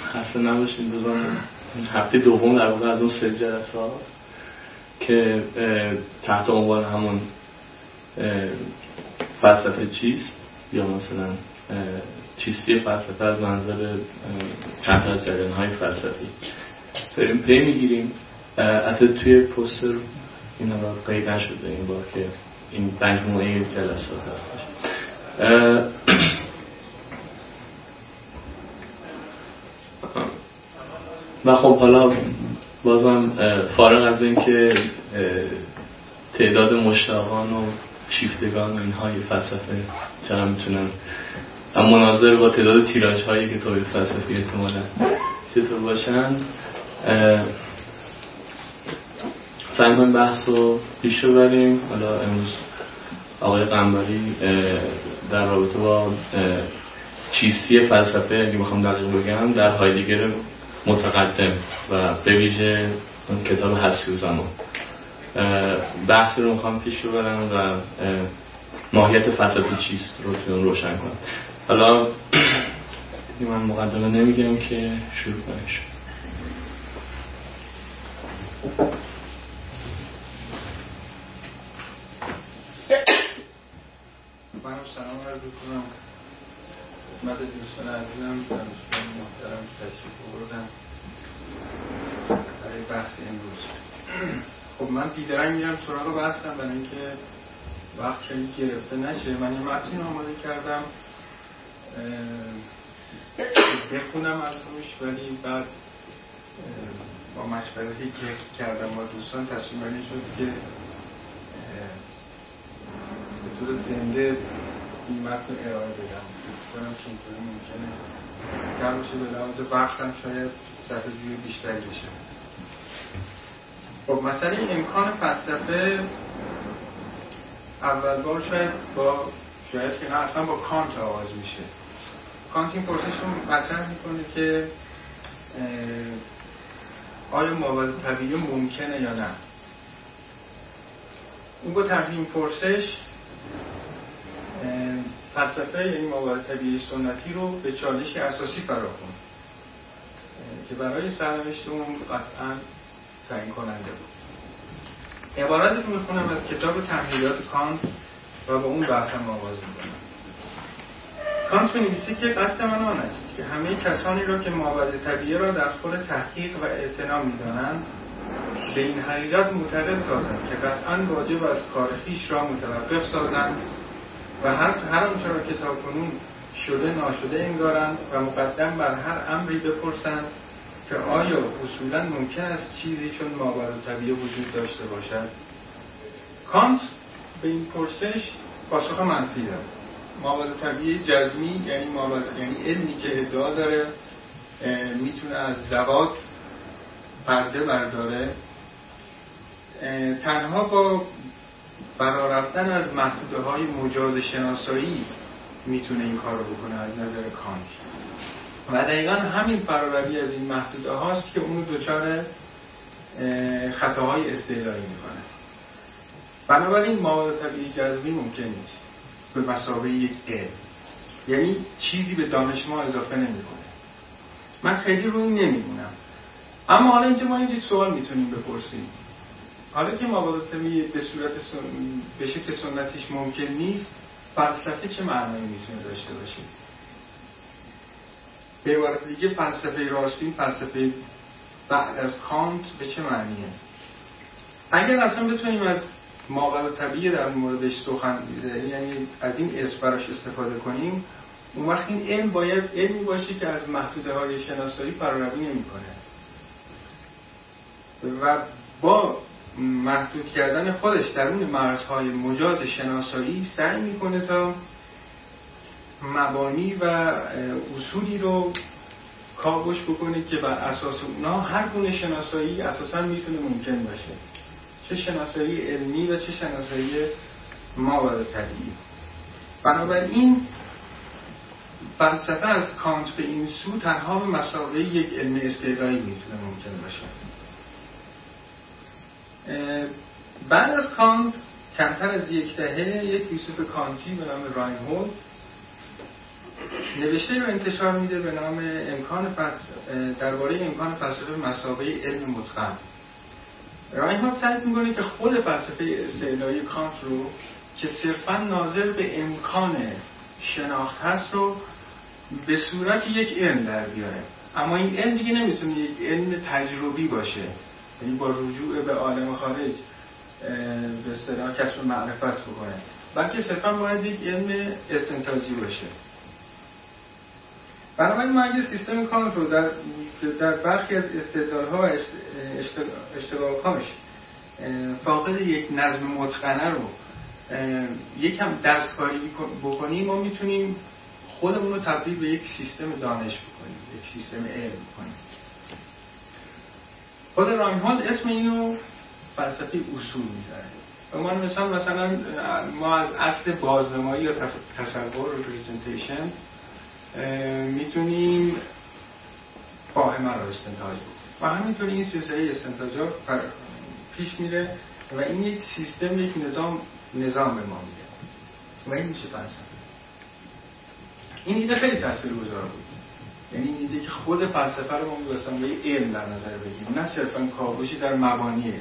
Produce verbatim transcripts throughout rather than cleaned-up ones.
خسته نباشید. روزان هفته دوم در واقع از اون سه جلسات که تحت عنوان همون فلسفه چیست یا مثلا چیستی فلسفه از منظر چند تا از جریان‌های فلسفی داریم پی میگیریم. حتی توی پوستر اینا را قید نشده این بار که این مجموعه جلسات هستش. و خب حالا بازم فارغ از این که تعداد مشتاقان و شیفتگان و اینهای فلسفه چرا میتونن مناظر با تعداد تیراژ هایی که توی فلسفی احتمالا چطور باشن، سعی کنیم بحث رو پیش ببریم. حالا امروز آقای قنبری در رابطه با چیستی فلسفه اگه بخوام دقیق بگم در هایدگر متقدم و به ویژه کتاب هستی و زمان بحث رو میخوام پیش ببرم و ماهیت فلسفه چیست رو توی روشن کنم. حالا من مقدمه نمیگم که شروع کنیم. منم سلام عرض کنم خدمت دوستان عزیزم، دوستان محترم تشریف آوردن برای بحث امروز. خب من بیدرنگ میرم سراغ بحثم برای اینکه وقت خیلی گرفته نشه. من یه متن آماده کردم بخونم از روش، ولی بعد با مشورتی که کردم با دوستان تصمیم بندی شد که به طور زنده این متن ارائه بدم. کنم که اینطوری ممکنه کم باشه، به لحاظ وقتم شاید صفحه جوی بیشتری بشه. خب مسئله امکان فلسفه اول بار شاید با شاید که نه اصلا با کانت آغاز میشه. کانت این پرسش رو مطرح میکنه که آیا مابعد طبیعی ممکنه یا نه. اون با طرح این پرسش فلسفه یعنی مابعد طبیعی سنتی رو به چالشی اساسی فراخوند که برای سرنوشت اون قطعا تعیین کننده بود. عبارتی رو میخونم از کتاب تمهیدات کانت و با اون بحثم آغاز میکنم. کانت می‌نویسه که قصد من آن است که همه کسانی را که مابعد طبیعی را در خور تحقیق و اعتنا می‌دانند به این حقیقت معتقد سازند که قطعاً واجب است کار خویش را متوقف سازند و هر هر آنچه را که تاکنون شده ناشده انگارند و مقدم بر هر امری بپرسند که آیا اصولاً ممکن است چیزی چون مابعد طبیعی وجود داشته باشد. کانت به این پرسش پاسخ منفی داد. مابعد طبیعی جزمی یعنی مابعد یعنی علمی که ادعا داره میتونه از ذوات پرده برداره، تنها با برآرفتن از محدوده های مجاز شناسایی میتونه این کار رو بکنه از نظر کانت. و دقیقا همین فراروی از این محدوده هاست که اونو دچار خطاهای استدلالی میکنه. بنابراین مابعد طبیعی جزمی ممکن نیست به مثابه یک علم، یعنی چیزی به دانش ما اضافه نمیکنه. من خیلی روی این نمیمونم. اما حالا اینجا ما یه سوال میتونیم بپرسیم. حالا که مابعد طبیعی به صورت سن... به شکل سنتیش ممکن نیست، فلسفه چه معنایی میتونه داشته باشه؟ به عبارت دیگه فلسفه راستین، فلسفه بعد از کانت به چه معنیه؟ اگر اصلا بتونیم از مابعد طبیعی در موردش سخن یعنی از این اسم براش استفاده کنیم، اون وقت این علم باید علمی باشه که از محدوده های شناسایی فراروی نمی‌کنه و با محدود کردن خودش درون مرزهای مجاز شناسایی سعی میکنه تا مبانی و اصولی رو کاوش بکنه که بر اساس اونا هر گونه شناسایی اساساً میتونه ممکن باشه، چه شناسایی علمی و چه شناسایی مابعد طبیعی. بنابراین فلسفه از کانت به این سو تنها به مثابه یک علم استدلالی میتونه ممکن باشه. بعد از کانت کمتر از یک دهه یک فیلسوف کانتی به نام راینهولد نوشته رو انتشار میده به نام امکان فلسفه، درباره امکان فلسفه مثابه علم متقن. راینهارد سعی میکنه که خود فلسفه استعلایی کانت رو که صرفاً ناظر به امکان شناخت هست رو به صورت یک علم در بیاره. اما این علم دیگه نمیتونه یک علم تجربی باشه، یعنی با رجوع به عالم خارج به اصطلاح کسب معرفت بکنه، بلکه صرفاً باید یک علم استنتاجی باشه. بنابراین ما اگه سیستم کانت رو در در برخی از استدلال‌ها و اشتباهاتش فاقد یک نظم متقنه رو یکم دستکاری بکنیم، ما میتونیم خودمون رو تبدیل به یک سیستم دانش بکنیم، یک سیستم علم بکنیم. خود راینهارد اسم اینو فلسفه اصول میذاره. به عنوان مثال مثلا ما از اصل بازنمایی یا تصور representation میتونیم فاهمه رو استنتاج بکنیم و همینطوری این سلسله استنتاجات پیش میره و این یک سیستم، یک نظام نظام به ما میده و این میشه فلسفه. این ایده خیلی تاثیرگذار بود، یعنی این ایده که خود فلسفه رو ما می‌بستیم به علم در نظر بگیریم، نه صرفاً کاوشی در مبانی علم.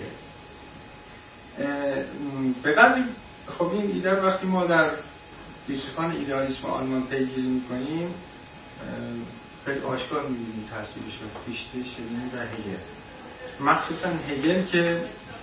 به قدری خب این ایده رو وقتی ما در فیلسوفان ایدئالیسم آلمان پیگیری می‌کنیم خیلی آشکار می‌بینیم تاثیرش رو فیشته، شلینگ و هگل. مخصوصاً هگل که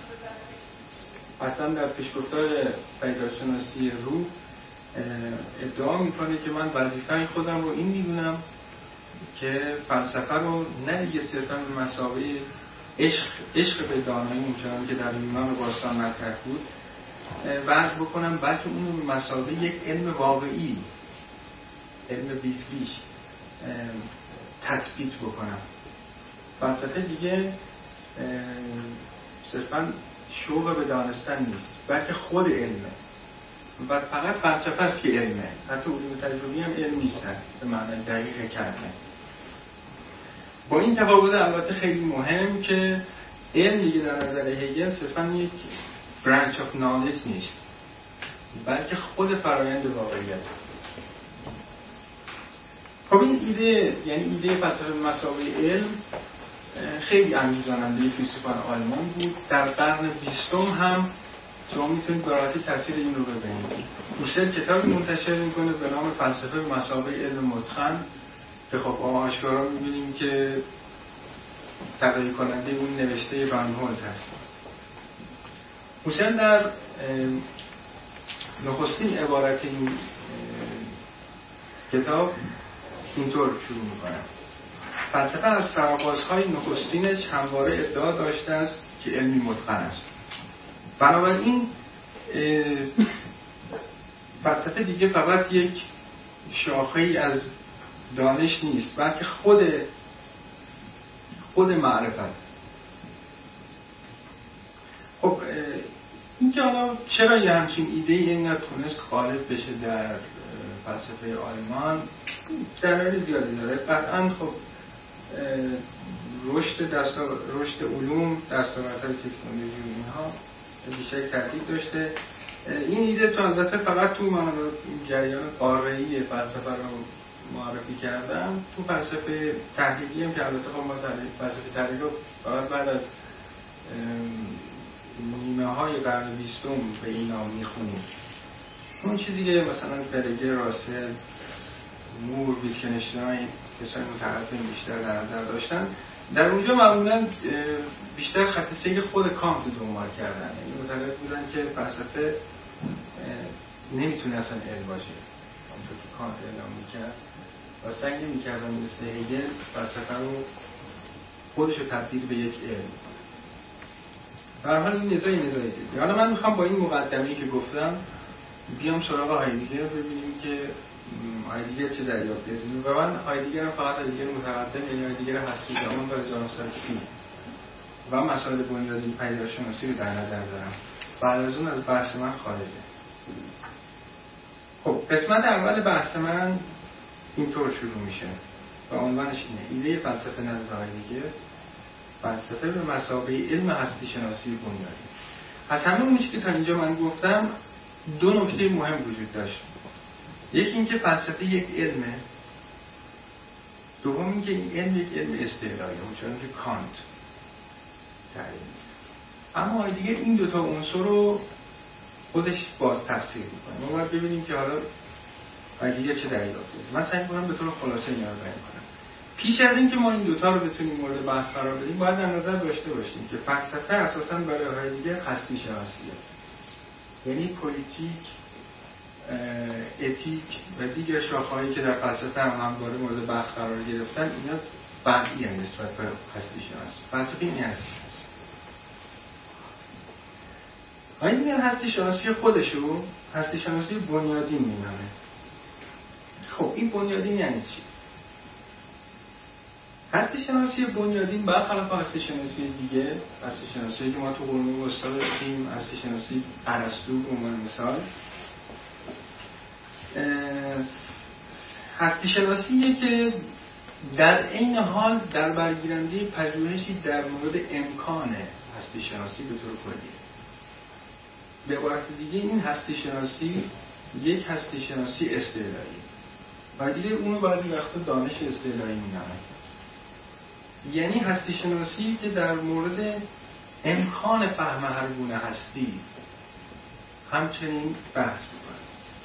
اصلا در پیشگفتار پیداشناسی روح ادعا میکنه که من وظیفه خودم رو این میدونم که فلسفه رو نه دیگه صرفاً به مثابه عشق عشق به دانایی اونچنان که در یونان باستان مطرح بود وضع بکنم، بلکه اون رو به مثابه یک علم واقعی، علم بیفریش تثبیت بکنم. فلسفه دیگه صرفاً شوق به دانستن نیست، بلکه خود علمه و فقط فلسفه است که علمه. حتی علوم تجربی هم علم نیستن به معنی دقیق کلمه. با این تفاوت البته خیلی مهم که علم دیگه در نظر هگل صرفاً یک branch of knowledge نیست، بلکه خود فرایند واقعیت. خب این ایده، یعنی ایده فلسفه مثابه علم، خیلی انگیزاننده فیلسوفان آلمان بود. در قرن بیستم هم شما میتونید به راحتی تاثیر این رو ببینید. هوسل کتابی منتشر میکنه به نام فلسفه مثابه علم متقن که خب آشکارا میبینیم که تداعی کننده اون نوشته راینهارد هست. هوسل در نخستین عبارت این کتاب اینطور شروع میکنه: فلسفه از سرآغازهای نخستینش همواره ادعا داشته است که علمی متقن است. بنابراین فلسفه دیگه فقط یک شاخه‌ای از دانش نیست، بلکه خود خود معرفت. خب این که حالا چرا یه همچین ایده‌ای اینقدر تونست غالب بشه در فلسفه آلمان، دلایل زیادی داره. قطعاً خب رشد دستا رشد علوم، دستاوردهای تکنولوژی و اینها بیشتر تاثیر داشته. این ایده تو البته فقط تو من جریان قاره‌ای فلسفه رو معرفی کردم، تو فلسفه تحلیلی هم که البته خب ما فلسفه تحلیلی رو فقط بعد از نیمه های قرن بیستم به اینا میخونیم. اون چیزی که مثلا فرگه، راسل، مور، ویتکنشتاین، کسای متعرفین بیشتر در نظر داشتن، در اونجا معمولا بیشتر خط سیر خود کانت رو دنبال کردن. یعنی معتقد بودن که فلسفه نمیتونه اصلا علم باشه، همونطور که کانت اعلام میکرد، و سعی نمیکردن مثل هگل فلسفه رو خودش رو تبدیل به یک علم. به هر حال این نزاعی نزاعی دیگه. حالا من میخوام با این مقدمه‌ای که گفتم بیام سراغ هایدگر ببینیم که هایدگر چه دریافتی از اینو. و من هایدگر رو فقط هایدگر متقدم، یعنی هایدگر هستی زمان تا هزار و نهصد و سی و مسائل بنیادی پدیدارشناسی رو در نظر دارم. بعد از اون از بحث من خارجه. خب قسمت اول بحث من اینطور شروع میشه و عنوانش اینه: ایده فلسفه نزد هایدگر، فلسفه به مثابه علم هستی شناسی بنیادی. از همه اون چیزی که تا اینجا من گفتم دو نکته مهم وجود داشت. یکی این که فلسفه یک علمه دوم اینکه این علم یک علم استعلایی همچنان که کانت تعریف می‌کنه. اما هایدگر این دوتا عنصر رو خودش باز تفسیر می‌کنه. ما باید ببینیم که حالا هایدگر چه دریافت کرده. من سعی می‌کنم به طور خلاصه اینا رو بیان کنم. پیش از اینکه ما این دوتا رو بتونیم مورد بحث قرار بدیم باید در نظر داشته باشیم که فلسفه اساساً برای هایدگر هستی شناسیه. یعنی پلیتیک، اتیک و دیگر شاخه‌هایی که در فلسفه هم همواره مورد بحث قرار گرفتن اینا فرعی هستند نسبت به هستی شناسی. فلسفه این هستی شناسی. هایدگر هستی شناسی خودشو هستی شناسی بنیادین می‌نامه. خب این بنیادین یعنی چی؟ هستی شناسی بنیادین برخلاف هستی شناسی دیگه، هستی شناسی که ما تو قرون وسطا داشتیم، هستی شناسی ارسطو به عنوان مثال، هستی شناسیه که در عین حال در برگیرنده پژوهشی در مورد امکان هستی شناسی به طور کلی. به عبارت دیگه این هستی شناسی یک هستی شناسی استعلایی و دیگه اونو بعضی وقتا دانش استعلایی می‌نامه. یعنی هستی شناسی که در مورد امکان فهم هر گونه هستی همچنین بحث می‌کنه.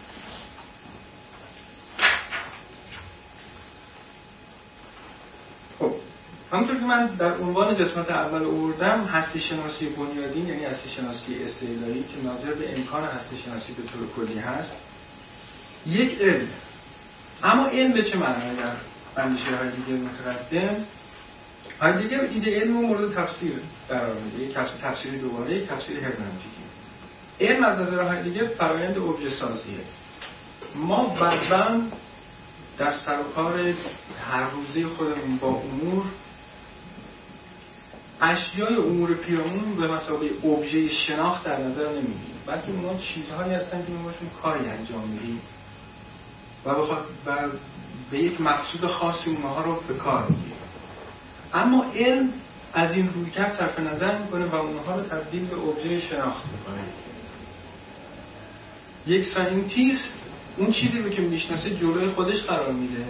خب همونطور که من در عنوان قسمت اول آوردم، هستی شناسی بنیادین یعنی هستی شناسی استعلایی که ناظر به امکان هستی شناسی به طور کلی هست، یک علم. اما علم به چه معنی در اندیشه هایدگر متقدم؟ هایدگر ایده علم رو مورد تفسیر قرار میده، یک تفسیر دوباره، یک تفسیر هرمنوتیکی. علم از نظر هایدگر فرآیند ابژه سازیه. ما بعداً در سر و کار هر روزه خودمون با امور اشیای امور پیرامون به مثابه ابژه شناخت در نظر نمیگیریم، بلکه اونها چیزهایی هستن که ما باشون کاری انجام میدیم و بخواد به یک مقصود خاصی اونها رو به کار میگیریم. اما علم از این رویکرد صرف نظر میکنه و اونها رو تبدیل به ابژه شناخت میکنه. یک ساینتیست اون چیزی رو که میشناسه جلوی خودش قرار میده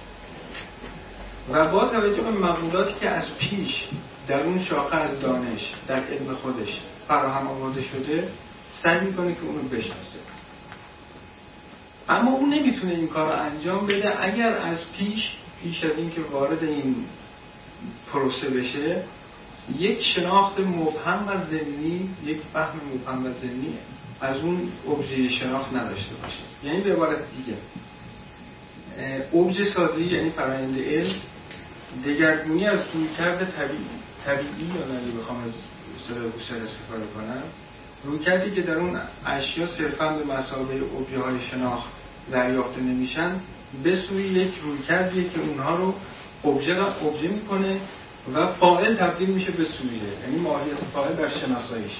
و با توجه به مقولاتی که از پیش در اون شاخه از دانش در علم خودش فراهم آورده شده سعی میکنه که اونو بشناسه. اما اون نمیتونه این کار رو انجام بده اگر از پیش پیش از این که وارد این پروسه بشه یک شناخت مبهم و ضمنی، یک فهم مبهم و ضمنی از اون ابژه شناخت نداشته باشه. یعنی به عبارت دیگه ابژه سازی یعنی فرآیند علم دگرگونی از رویکرد طبیعی طبیعی یا نه بخوام از اصطلاح هوشمند استفاده کنم، رویکردی که در اون اشیا صرفاً به مثابه ابژه های شناخت دریافته نمیشن به سوی یک رویکردیه که اونها رو ابژه ابژه میکنه و فاعل تبدیل میشه به سوژه، یعنی ماهیت فاعل در شناساییش.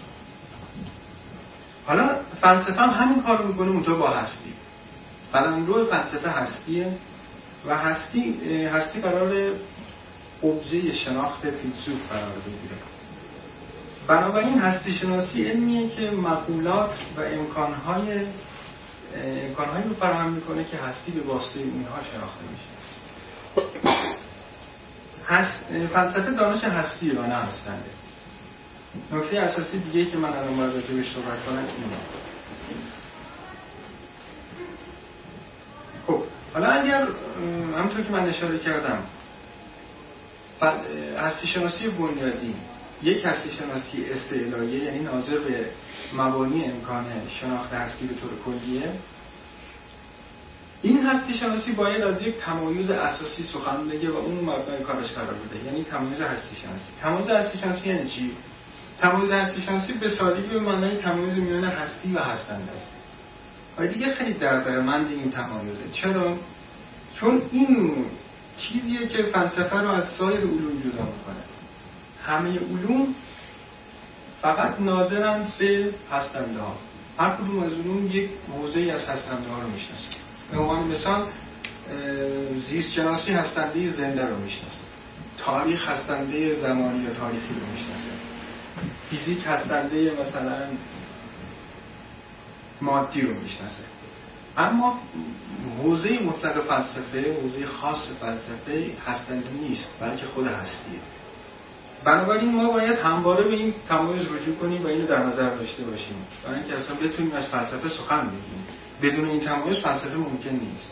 حالا فلسفه هم همین کار رو میکنه اونطور با هستی. قلمرو فلسفه هستیه و هستی هستی قرار ابژه شناخت فیلسوف قرار بگیره. بنابراین هستی شناسی علمیه که مقولات و امکانهای امکانهایی رو فراهم میکنه که هستی به واسطه اینها شناخته میشه. هست فلسفه دانش هستی و نه هستنده. نکته اساسی دیگه که من الان باید راجع بهش صحبت کنم اینه. خب حالا اگر همونطور که من اشاره کردم هستی شناسی بنیادی یک هستی شناسی استعلاییه یعنی ناظر به مبانی امکان شناخت هستی به طور کلیه، این هستی شناسی باید از یک تمایز اساسی سخن بگه و اون مبنای کارش قرار بده، یعنی تمایز هستی شناسی. تمایز هستی شناسی یعنی چی؟ تمایز هستی شناسی به سادگی به معنای تمایز میان هستی و هستنده است. و دیگه خیلی دردمند این تمایزه. چرا؟ چون این چیزیه که فلسفه رو از سایر علوم جدا میکنه. همه علوم فقط ناظرند به هستنده ها. هر کدوم از علوم یک حوزه‌ای از هستنده ها رو میشناسه. به عنوان مثال زیست شناسی هستنده زنده رو میشناسه، تاریخ هستنده زمانی یا تاریخی رو میشناسه، فیزیک هستنده مثلا مادی رو میشناسه. اما حوزه مطلق فلسفه، حوزه خاص فلسفه هستندگی نیست، بلکه خود هستیه. بنابراین ما باید همواره به این تمایز رجوع کنیم و اینو در نظر داشته باشیم برای اینکه اصلا بتونیم از فلسفه سخن بگیم. بدون این تمایز فلسفه ممکن نیست.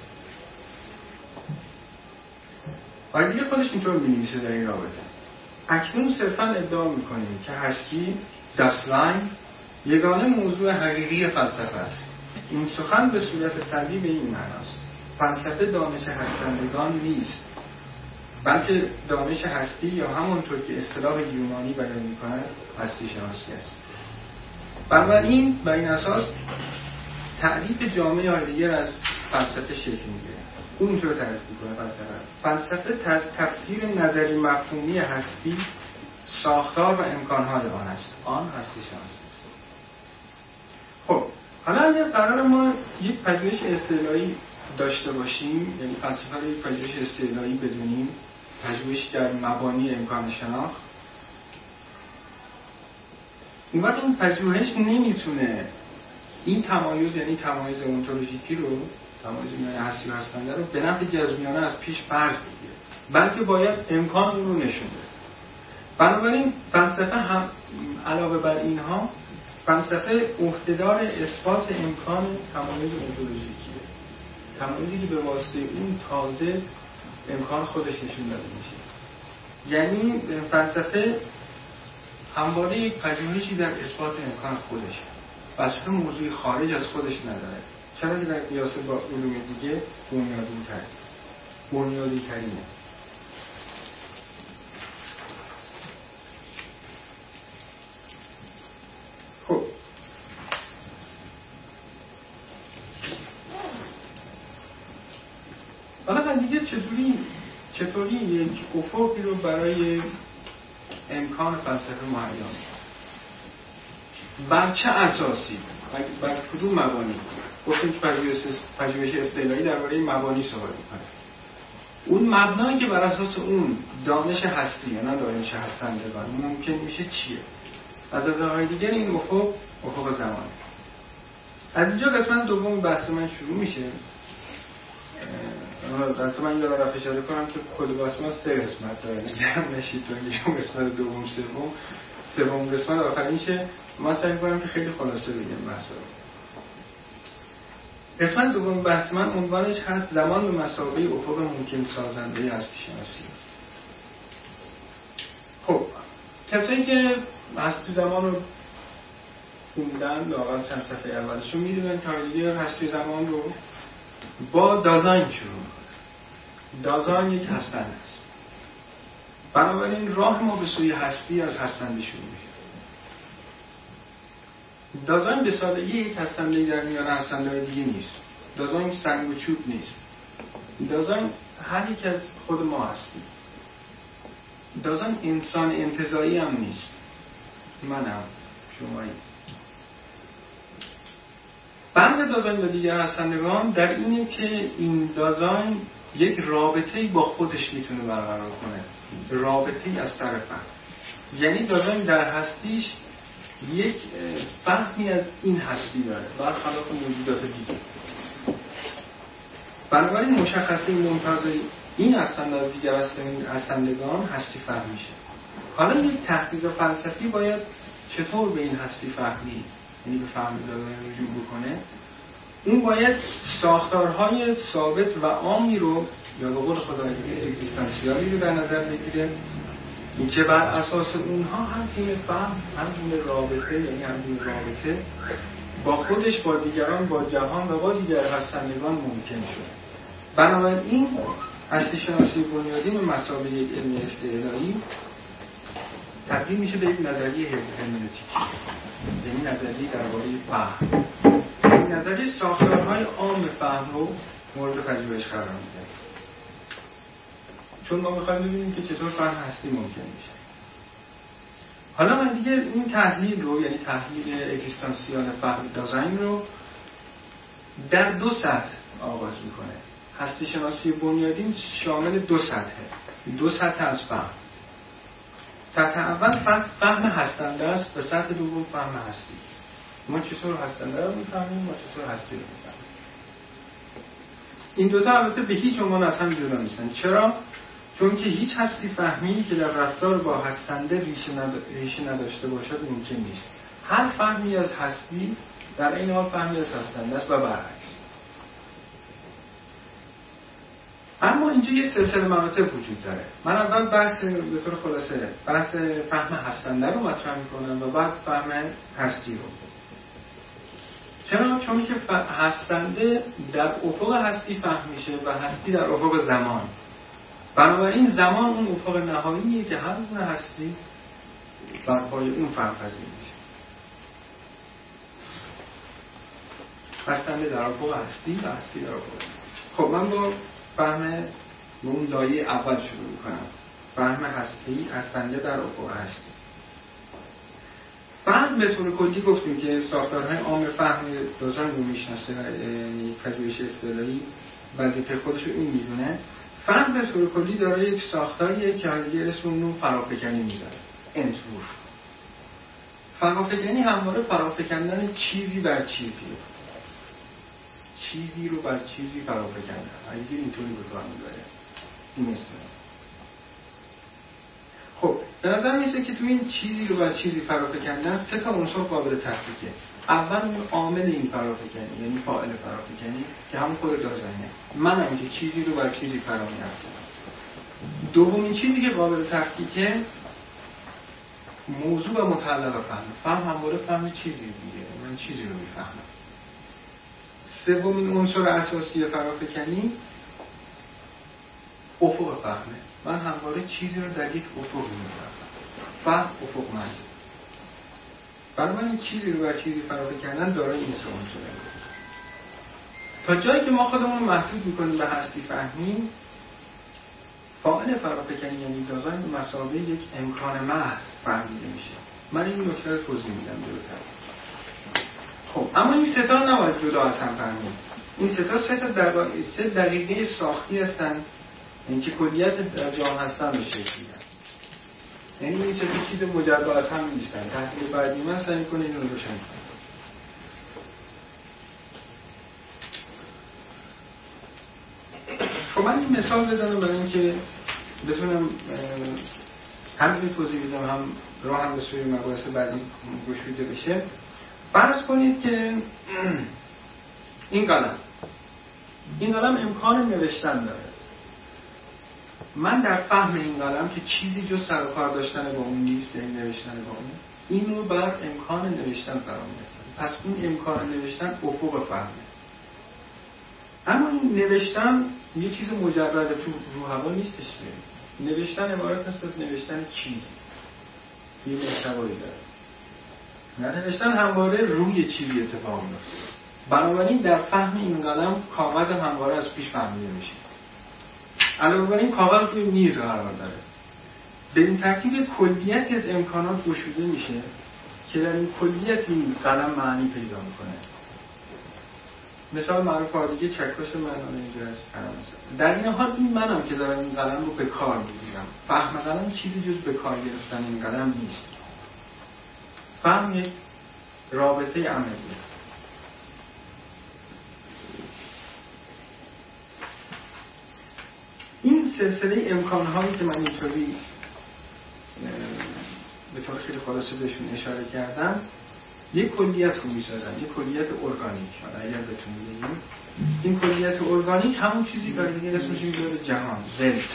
و دیگه خودش اینطور می‌نویسه در این رابطه: اکنون صرفاً ادعا می‌کنیم که هستی دستلاین یگانه موضوع حقیقی فلسفه است. این سخن به صورت سریع به این معناست: فلسفه دانش هستندگان نیست، بلکه دانش هستی یا همونطور که اصطلاح یونانی بیان می‌کند هستی شناسی است. بنابراین بر این اساس تعریف جامع دیگر از فلسفه شکل می‌گیرد. اون اینطور تعریف می‌کنه فلسفه: فلسفه تفسیر نظری مفهومی هستی، ساختار و امکان‌های آن است. آن هستی شناسی است. خب حالا اگر قرار ما یک پژوهش اصطلاحی داشته باشیم، یعنی فلسفه رو یک پژوهش اصطلاحی بدونیم، پژوهش در مبانی امکان شناخت، اون وقت این پژوهش نمیتونه این تمایز، یعنی تمایز اونتولوژیکی رو، تمایز میان هستی و هستنده رو به نفع جزمیانه از پیش فرض بگیره، بلکه باید امکان رو نشون بده. بنابراین فلسفه هم علاوه بر اینها، فلسفه عهدهدار اثبات امکان تمایز اونتولوژیکیه، تمایزی که به واسطه اون تازه امکان خودش نشون داده میشه. یعنی فلسفه همواره یک پژوهشی در اثبات امکان خودشه. فلسفه موضوعی خارج از خودش نداره، چرا که در قیاس با علوم دیگه بنیادی تر بنیادی ترینه. خب حالا من دیگه چطوری چطوری یک افقی رو برای امکان فلسفه مهیا می‌کنم؟ بر چه اساسی؟ بر کدوم مبانی؟ گفتیم که پژوهش اصطلاحی درباره مبانی صحبت می‌کنه. اون مبنایی که بر اساس اون دانش هستی یا نه دانش هستندگان ممکن میشه چیه؟ از نظرهای دیگر این افق افق زمانه. از اینجا قسمت دوم بحث من شروع میشه. البته من اینجا رو اشاره کنم که کد بحث سه قسمت داره. نگران نشید تو میگم قسمت دوم سوم سوم قسمت آخرینشه. ما سعی می‌کنم که خیلی خلاصه بگم بحث رو. قسمت دوم بحث من عنوانش هست زمان به مثابه افق ممکن سازنده هستی شناسی. خب کسایی که هستی زمان رو خوندن لااقل چند صفحه اولشون میدونن که هایدگر هستی زمان رو با دازاین شروع میکنه. دازاین یک هستنده است. بنابراین راه ما به سوی هستی از هستنده شروع میشه. دازاین به سادگی یک هستنده در میان هستنده دیگه نیست. دازاین سنگ و چوب نیست. دازاین هر یک از خود ما هستیم. دازاین انسان انتزاعی هم نیست. منم شمایی. فرق دازاین با دیگر هستندگان در اینه که این دازاین یک رابطه‌ای با خودش میتونه برقرار کنه، رابطه‌ای از طرف فهم. یعنی دازاین در هستیش یک فهمی از این هستی داره برخلاف موجودات دیگه. بنابراین مشخصه ممتاز این هستند از دیگر هستندگان هستی فهم میشه. حالا یک تحقیق فلسفی باید چطور به این هستی فهمی، یعنی به فهم دازاین رجوع بکنه؟ اون باید ساختارهای ثابت و عامی رو یا به قول خدای اگزیستانسیالی رو در نظر بگیره که بر اساس اونها هم گونه فهم، هم گونه رابطه، یعنی هم گونه رابطه با خودش، با دیگران، با جهان و با دیگر هستندگان ممکن شد. بنابراین هستی شناسی بنیادین به مثابه یک علم استعلایی تبدیل میشه به یک نظریه هرمنوتیکی، یعنی نظریه درباره فهم. این نظریه ساختارهای عام فهم رو مورد پژوهش قرار میده، چون ما میخوایم ببینیم که چطور فهم هستی ممکن میشه. حالا من دیگه این تحلیل رو، یعنی تحلیل اگزیستانسیال فهم دازاین رو در دو سطح آغاز میکنه. هستی شناسی بنیادین شامل دو سطحه، دو سطح از فهم. سطح اول فهم هستنده است و سطح دوم فهم هستی. ما چطور هستنده رو میفهمیم، ما چطور هستی رو میفهمیم. این دوتا البته به هیچ عنوان از هم جدا نیستن. چرا؟ چون که هیچ هستی فهمی که در رفتار با هستنده ریشه, ند... ریشه نداشته باشد ممکن نیست. هر فهمی از هستی در این حال فهمی از هستنده است و برعکس. اما اینجا یه سلسله مراتب وجود داره. من اول بحث به طور خلاصه بحث فهم هستنده رو مطرح میکنم و بعد فهم هستی رو. چرا؟ چون که هستنده در افق هستی فهم میشه و هستی در افق زمان. بنابراین زمان اون افق نهاییه که هر گونه هستی بر پای اون فهم پذیر میشه. هستنده در افق هستی و هستی در افق زمان. خب من با فهم اون لایه اول شروع میکنم. فهم هستی، هستنده در افق هستی. فهم به طور کلی گفتیم که ساختارهای عام فهم دازان رو میشناسه، یعنی پژوهش اصطلاحی وظیفه خودش رو این میدونه. فهم به طور کلی داره یک ساختاریه که حالا اسم رو فرافکنی میذاره. انتور. فرافکنی همواره فرافکندن چیزی بر چیزی. چیزی رو بر چیزی فرافکندن. اگه اینطوری به کار میبره. این اسمه. خب به نظر میسه که تو این چیزی رو بر چیزی فرافکندن سه تا عنصر قابل تفکیکه. اول اون عامل این فرافکنی، یعنی فاعل فرافکنی که همون خود دازنه. منم که چیزی رو بر چیزی فرا می‌افکنم. دومین چیزی که قابل تفکیکه موضوع و متعلق فهم. فهم همواره فهم چیزی دیگه. من چیزی رو میفهمم. سومین عنصر اساسی فرافکنی افق فهمه. من همواره چیزی رو در یک افق می‌بینم. فهم افق من. بنابراین چیزی رو بر چیزی فرافکندن دارای این سه عنصره. تا جایی که ما خودمون محدود می‌کنیم به هستی فهمی، فاعل فرافکنی یعنی دازاین مسابقه یک امکان محض فهمیده میشه. من این نکته رو توضیح میدم جلوتر. خب اما این سه تا نباید جدا از هم فهمید. این سه تا سه تا در سه دقیقه ساختی هستن، این که کلیت در جهان هستن به شکل میدن. یعنی این سه تا چیز مجزا از هم نیستن. تحلیل بعدی من سعی کنه اینو روشن کنه. خب من این مثال بزنم برای اینکه بتونم هم این توضیح بدم هم راه هم به سوی مباحث بعدی گشوده بشه. فرض کنید که این قلم این قلم امکان نوشتن داره. من در فهم این قلم که چیزی جز سر و کار داشتن با اون نیست، این نوشتن با اون، این رو بر امکان نوشتن فرا می‌آورم. پس اون امکان نوشتن افق فهمه. اما این نوشتن یه چیز مجرد تو رو هوا نیستش که نوشتن عبارت است از نوشتن چیزی. یه محتوایی داره. نوشتن همواره روی چیزی اتفاق میفته. بنابراین در فهم این قلم کاغذ همواره از پیش فهمیده میشه. علاوه بر این کاغذ روی میز قرار داره. به این ترتیب کلیتی از امکانات گشوده میشه که در این کلیت این قلم معنی پیدا میکنه. مثال معروف دیگه چکش من اینجا است قلم است. در این حال این منم که دارم این قلم رو به کار میگیرم. فهم قلم چیزی جز به کار گرفتن این قلم نیست. فهم یک رابطه عملیه. این سلسله امکانهایی که من اینطوری به طور خیلی خلاصه بهشون اشاره کردم یک کلیت رو میسازن، یک کلیت ارگانیک. اگر بتونیم بگیم این کلیت ارگانیک همون چیزی که دیگه اسمش میذاره جهان، ولت.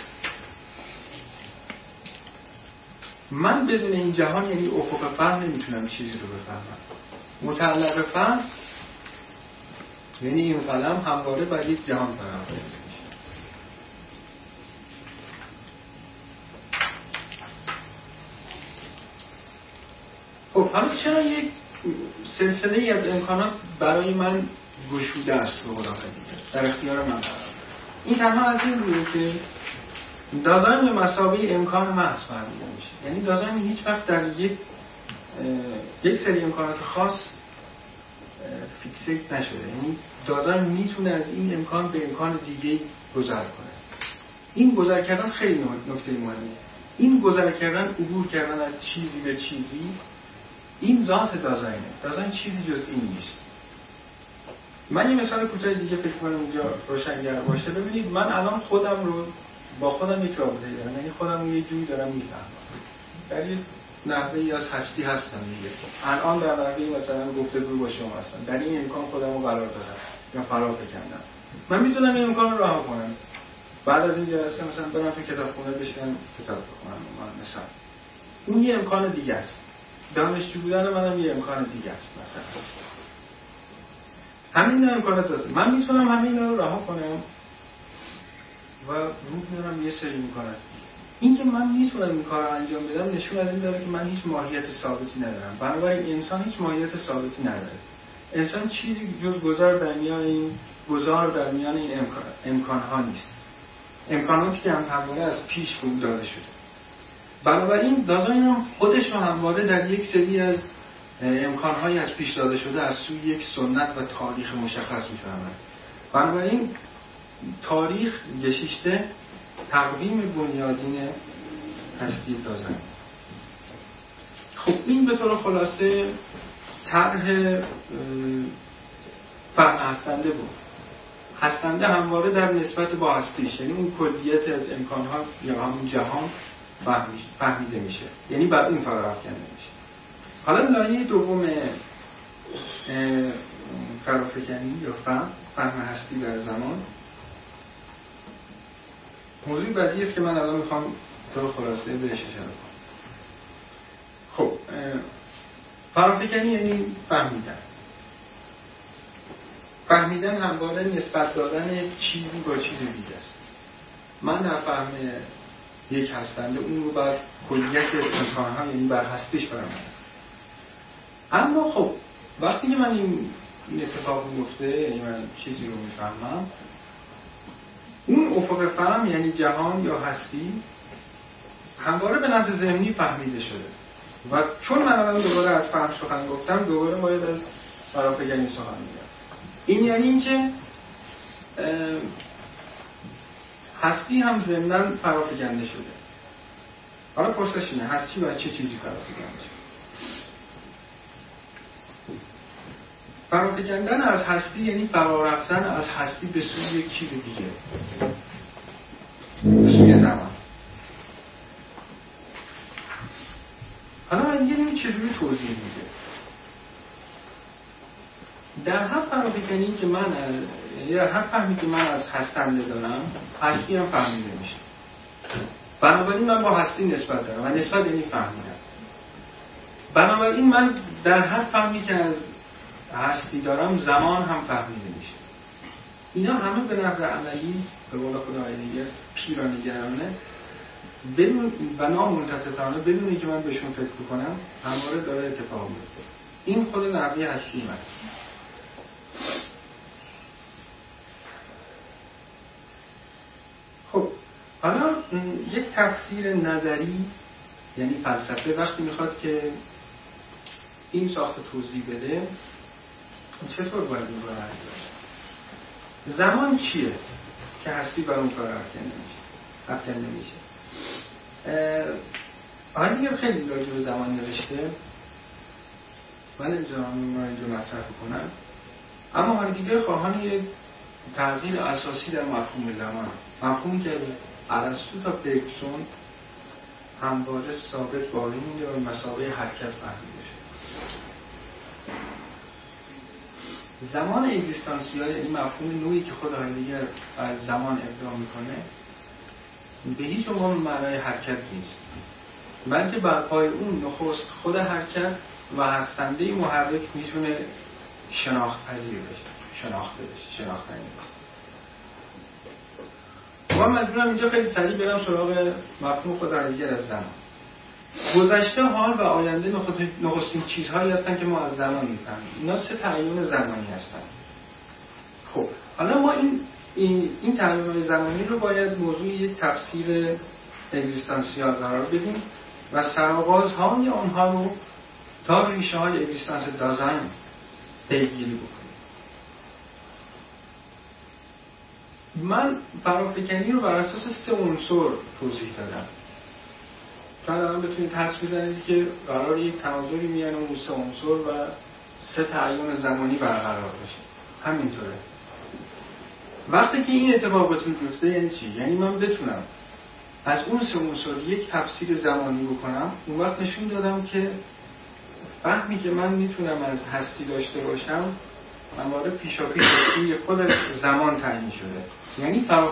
من بدون این جهان یعنی افق فهم نمیتونم چیزی رو بفهمم. متعلق فهم یعنی این قلم همواره بر یک جهان فراهم میشه. خب حالا چرا یک سلسله ای از امکانات برای من گشوده است به قول آخر در اختیار من قرار این تنها از این رویه که دازاین به مثابه امکان محض فهمیده میشه. یعنی دازاین هیچ وقت در یک یک سری امکانات خاص فیکسیت نشده. یعنی دازاین میتونه از این امکان به امکان دیگه گذر کنه. این گذر کردن خیلی نکته مهمه. این گذر کردن، عبور کردن از چیزی به چیزی، این ذات دازاینه. دازاین چیزی جز این نیست. من یه مثال کوتاه دیگه فکر کنم اینجا روشنگر باشه. ببینید من الان خودم رو با خودم یک رابطه دارم، یعنی خودم رو یه جوری دارم میفهمم، در یه نحوه‌ای از هستی هستم دیگه. الان در نحوه‌ای مثلا گفتگو با شما هستم، در این امکان خودم رو قرار دادم یا فرار کردم. من میتونم این امکان رو رها کنم، بعد از این جلسه مثلا برم تو کتابخونه بشینم کتاب بخونم مثلا. این یه امکان دیگه است. دانشجو بودن منم یه امکان دیگه است مثلا. همین امکانات داره. من میتونم همین رو رها کنم و رو میارم یه سری امکانات. این که من میتونم این کار رو انجام بدم نشون از این داره که من هیچ ماهیت ثابتی ندارم. بنابراین انسان هیچ ماهیت ثابتی نداره. انسان چیزی جز گذار در میان این گذار در میان این امکان امکان‌ها نیست. امکاناتی که هم همواره از پیش بود داده شده. بنابراین دازاین هم خودش رو همواره در یک سری از امکان‌های از پیش داده شده از سوی یک سنت و تاریخ مشخص می‌فهمد. بنابراین تاریخ گشیشته تقویم بنیادین هستی دازاین. خب این به طور خلاصه طرح فهم هستنده بود. هستنده همواره در نسبت با هستیش، یعنی اون کلیت از امکان‌ها یا همون جهان فهمیده میشه، یعنی بعد اون فرافکنده میشه. حالا لایه دوم فرافکنی یا فهم فهم هستی در زمان موضوع بعدی است که من الان میخوام طور خلاصه بهش اشاره کنم. خب فرافکنی یعنی فهمیدن. فهمیدن همواره نسبت دادن چیزی با چیز دیگه است. من در فهم یک هستنده اون رو بر کلیت امکان‌ها یعنی بر هستیش برام هست. اما خب وقتی که من این این اتفاق میفته، یعنی من چیزی رو میفهمم، اون افق فهم یعنی جهان یا هستی همواره به نحو ذهنی فهمیده شده و چون من الان دوباره از فهم سخن گفتم دوباره باید از فرافکنی سخن بگم. این یعنی این که هستی هم ضمناً فرافکنده شده. حالا پرسش اینه هستی باید چه چیزی فرافکنده شده؟ فرافکندن از هستی یعنی فرا رفتن از هستی به سوی یک چیز دیگه، به سوی زمان. حالا من دیگه نمی چجوری توضیح میده. در هر فرافکنی که من از یا هر فهمی که من از هستنده دارم هستی هم فهمیده میشه. بنابراین من با هستی نسبت دارم و نسبت یعنی فهمیدن. بنابراین من در هر فهمی که از هستی دارم زمان هم فهمیده میشه. اینا همه به نحو عملی به قول خدای دیگه پیرانگرانه بدون و نامنتفعانه بدون اینکه من بهشون فکر کنم همواره داره اتفاق میفته. این خود نحوه هستی من. خب حالا یک تفسیر نظری یعنی فلسفه وقتی میخواد که این ساخت توضیح بده چطور باید این کار انجام بشه؟ زمان چیه که هستی بر اون کار افکنده میشه افکنده میشه آن دیگه خیلی راجع به زمان نوشته، من نمی‌ذارم ما اینجا مطرح کنم، اما حالا دیگه خواهان یه تغییر اساسی در مفهوم زمان، مفهومی که از ارسطو تا برگسون همواره ثابت باقی مونده و مسابقه حرکت فهمیده شد. زمان اگزیستانسیال یعنی مفهوم نوعی که خود هایدگر از زمان ابداع میکنه به هیچ عنوان معنای حرکت نیست، بلکه بر پای اون نخست خود حرکت و هستنده محرک میتونه شناخت پذیر بشه، شناخته بشه، شناختنی بشه. من مجبورم اینجا خیلی سریع برم سراغ مفهوم خود هایدگر از زمان. گذشته، حال و آینده نخستین چیزهایی هستن که ما از زمان میفهمیم. اینا سه تعیین زمانی هستن. خب حالا ما این این, این تعیین زمانی رو باید موضوع یک تفسیر اگزیستانسیال قرار بدیم و سرآغازهای آنها رو تا ریشه های اگزیستانس دازاین پیگیری بکنیم. من فرافکنی رو بر اساس سه عنصر توضیح دادم. شاید الان بتونید حدس بزنید که قرار یک تناظری میان اون سه عنصر و سه تعیین زمانی برقرار بشه. همینطوره. وقتی که این اتفاقاتون بیفته یعنی چی؟ یعنی من بتونم از اون سه عنصر یک تفسیر زمانی بکنم. اون وقت نشون دادم که فهمی که من میتونم از هستی داشته باشم همواره پیشاپیش توی خود زمان تعیین شده. یعنی